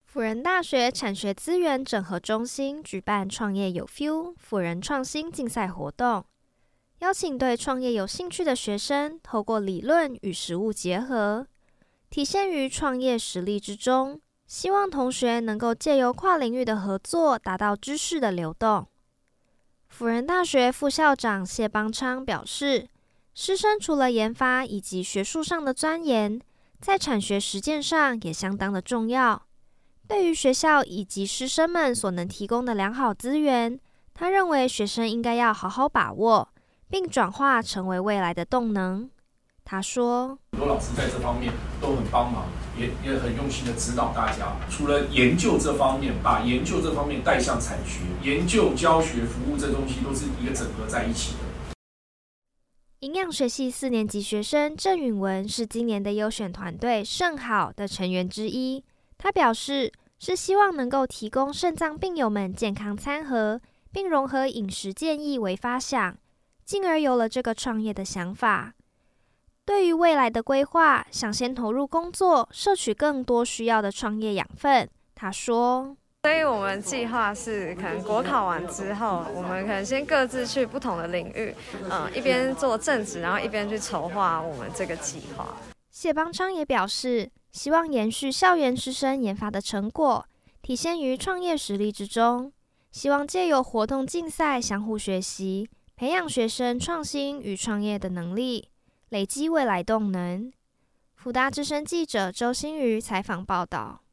辅仁大学产学资源整合中心举办创业有 feel 辅仁创新竞赛活动，邀请对创业有兴趣的学生，透过理论与实务结合，体现于创业实力之中。希望同学能够借由跨领域的合作，达到知识的流动。辅仁大学副校长谢邦昌表示，师生除了研发以及学术上的钻研，在产学实践上也相当的重要。对于学校以及师生们所能提供的良好资源，他认为学生应该要好好把握，并转化成为未来的动能。他说， 很多老师在这方面都很帮忙，也很用心的指导大家。除了研究这方面，把研究这方面带向产学，研究、教学、服务这东西都是一个整合在一起的。 营养学系4年级学生郑允文是今年的优选团队肾好的成员之一。他表示，是希望能够提供肾脏病友们健康餐盒，并融合饮食建议为发想，进而有了这个创业的想法。对于未来的规划，想先投入工作，摄取更多需要的创业养分。他说， 所以我们计划是可能国考完之后，我们可能先各自去不同的领域，一边做正职，然后一边去筹划我们这个计划。 谢邦昌也表示，希望延续校园师生研发的成果，体现于创业实力之中。希望借由活动竞赛相互学习，培养学生创新与创业的能力，累积未来动能。辅大之声记者周新瑜采访报道。